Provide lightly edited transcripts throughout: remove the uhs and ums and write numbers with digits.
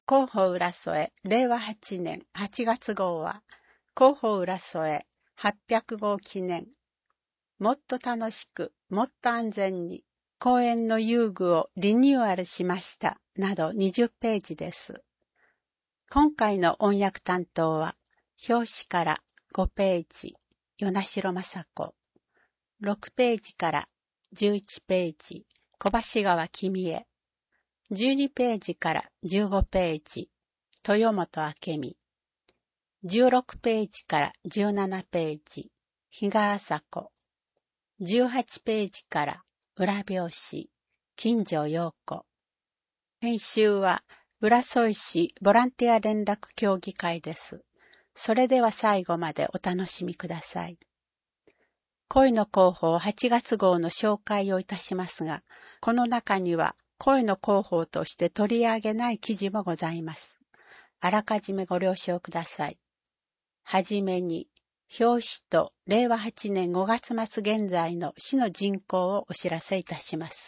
広報浦添令和8年8月号は、広報浦添800号記念、もっと楽しく、もっと安全に、公園の遊具をリニューアルしました、など20ページです。今回の音訳担当は、表紙から5ページ、与那城雅子、6ページから11ページ、小橋川君江、12ページから15ページ、豊本明美、16ページから17ページ、比嘉麻子、18ページから裏表紙、金城陽子。編集は浦添市ボランティア連絡協議会です。それでは最後までお楽しみください。声の広報8月号の紹介をいたしますが、この中には声の広報として取り上げない記事もございます。あらかじめご了承ください。はじめに、表紙と令和8年5月末現在の市の人口をお知らせいたします。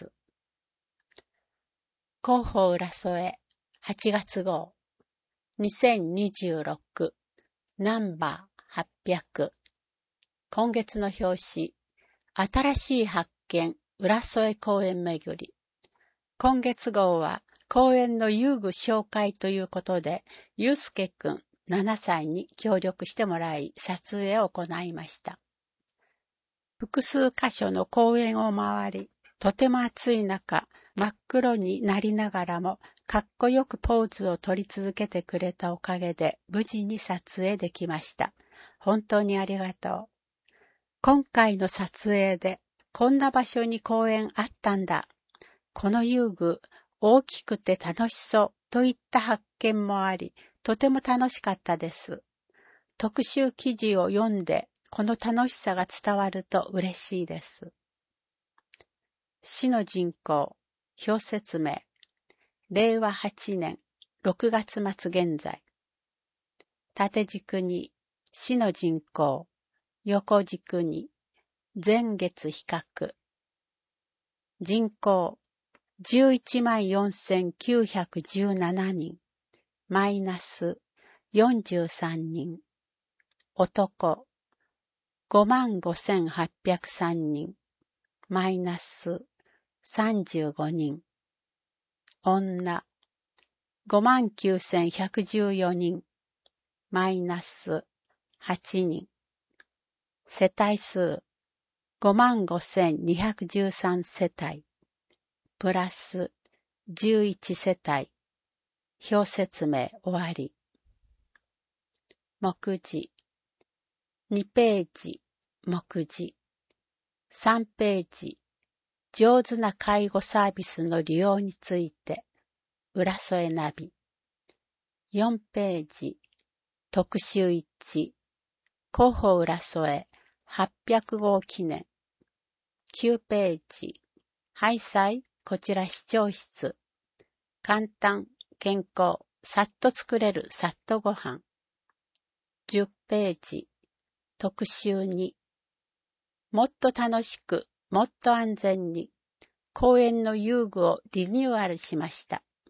広報浦添8月号2026ナンバー800。今月の表紙、新しい発見浦添公園巡り。今月号は公園の遊具紹介ということで、ゆうすけくん7歳に協力してもらい撮影を行いました。複数箇所の公園を回り、とても暑い中、真っ黒になりながらもかっこよくポーズを取り続けてくれたおかげで無事に撮影できました。本当にありがとう。今回の撮影でこんな場所に公園あったんだ。この遊具大きくて楽しそうといった発見もあり、とても楽しかったです。特集記事を読んでこの楽しさが伝わると嬉しいです。市の人口、表説明、令和8年6月末現在。縦軸に市の人口、横軸に前月比較。人口114,917 人、マイナス43人。男55,803 人、マイナス35人。女59,114 人、マイナス8人。世帯数55,213 世帯、プラス11世帯。表説明終わり。目次2ページ、目次3ページ、上手な介護サービスの利用について、浦添ナビ。4ページ、特集1、広報浦添800号記念。9ページ、ハイサイこちら視聴室。簡単、健康、さっと作れるさっとご飯。10ページ、特集2、もっと楽しく、もっと安全に、公園の遊具をリニューアルしました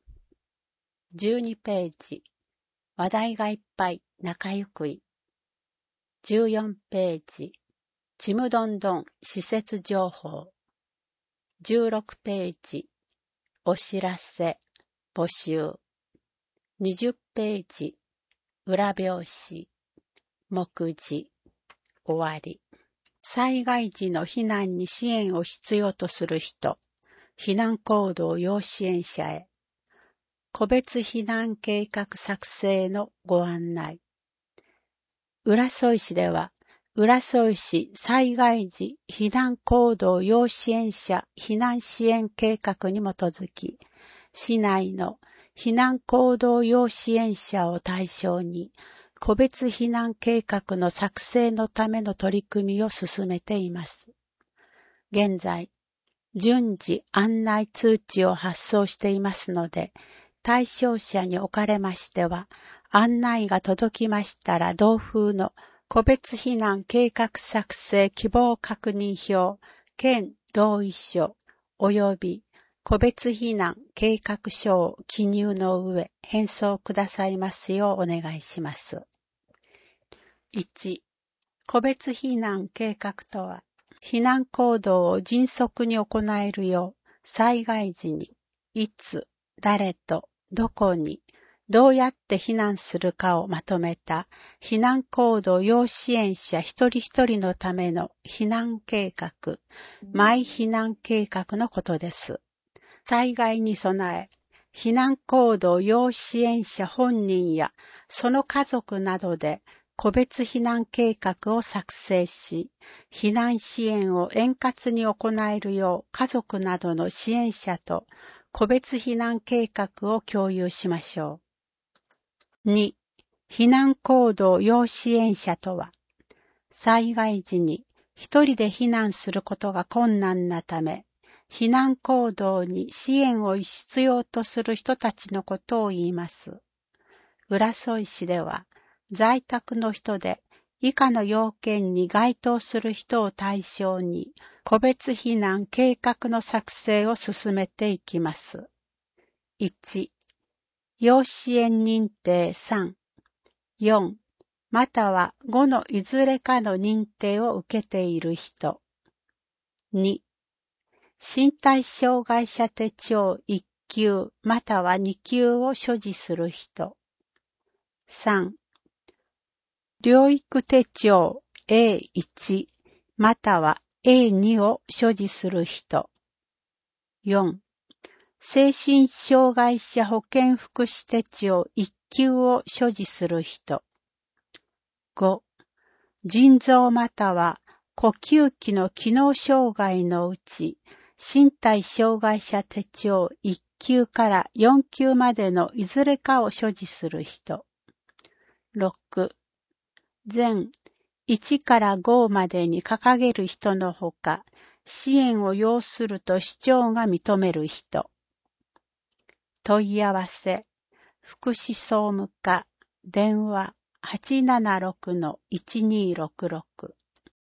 。12ページ、話題がいっぱい、仲ゆくい。14ページ、ちむどんどん施設情報。16ページ、お知らせ、募集。20ページ、裏表紙、目次、終わり。災害時の避難に支援を必要とする人、避難行動要支援者へ、個別避難計画作成のご案内。浦添市では、浦添市災害時避難行動要支援者避難支援計画に基づき、市内の避難行動要支援者を対象に、個別避難計画の作成のための取り組みを進めています。現在、順次案内通知を発送していますので、対象者におかれましては、案内が届きましたら同封の個別避難計画作成希望確認票、兼同意書及び個別避難計画書を記入の上、返送くださいますようお願いします。1、個別避難計画とは、避難行動を迅速に行えるよう、災害時に、いつ、誰と、どこに、どうやって避難するかをまとめた避難行動要支援者一人一人のための避難計画、マイ避難計画のことです。災害に備え、避難行動要支援者本人やその家族などで個別避難計画を作成し、避難支援を円滑に行えるよう家族などの支援者と個別避難計画を共有しましょう。2、避難行動要支援者とは、災害時に一人で避難することが困難なため、避難行動に支援を必要とする人たちのことを言います。浦添市では、在宅の人で以下の要件に該当する人を対象に、個別避難計画の作成を進めていきます。1、要支援認定3、4、または5のいずれかの認定を受けている人。2、身体障害者手帳1級または2級を所持する人。3、療育手帳 A1 または A2 を所持する人。4、精神障害者保健福祉手帳1級を所持する人。5、腎臓または呼吸器の機能障害のうち、身体障害者手帳1級から4級までのいずれかを所持する人。6、全1から5までに掲げる人のほか、支援を要すると市長が認める人。問い合わせ、福祉総務課、電話 876-1266